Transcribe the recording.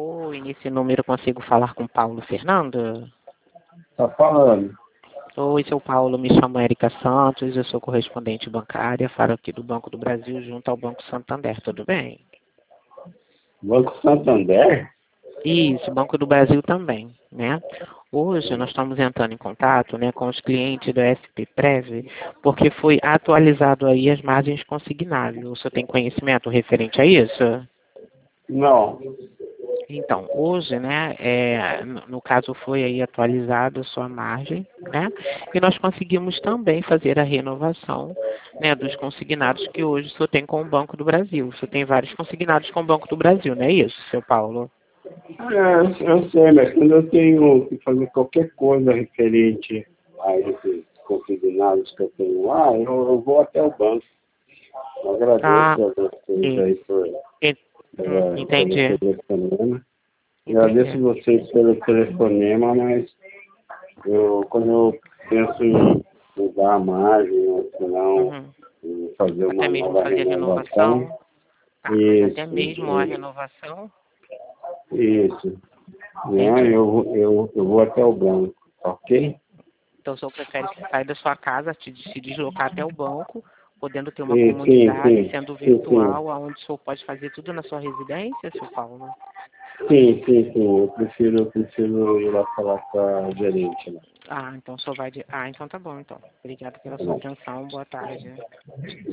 Oi, nesse número eu consigo falar com Paulo Fernando? Tá falando. Oi, seu Paulo, me chamo Érica Santos, eu sou correspondente bancária, falo aqui do Banco do Brasil junto ao Banco Santander, tudo bem? Banco Santander? Isso, Banco do Brasil também, né? Hoje nós estamos entrando em contato, né, com os clientes do SPPrev, porque foi atualizado aí as margens consignáveis. O senhor tem conhecimento referente a isso? Não. Então, hoje, né, no caso foi aí atualizada a sua margem, né, e nós conseguimos também fazer a renovação, né, dos consignados que hoje o senhor tem com o Banco do Brasil. O senhor tem vários consignados com o Banco do Brasil, não é isso, seu Paulo? Eu sei, mas quando eu tenho que fazer qualquer coisa referente a esses consignados que eu tenho lá, eu vou até o banco. Eu agradeço a vocês aí Entendi. pelo telefonema. Agradeço vocês pelo telefonema, mas quando eu penso em mudar a margem, ou se não, em fazer Até uma mesmo nova fazer a renovação, renovação. Tá, mas até mesmo a renovação. isso. Né? Entendi. Eu vou até o banco, ok? Então o senhor prefere que saia da sua casa, se deslocar até o banco, podendo ter uma Sim, comodidade, sim, sendo sim, sim. virtual, onde o senhor pode fazer tudo na sua residência, seu Paulo? Sim, sim, sim. Eu prefiro ir lá falar com a gerente, né? Ah, então o senhor vai de... Ah, então tá bom, então. Obrigado pela Tá sua bom. atenção. Boa tarde.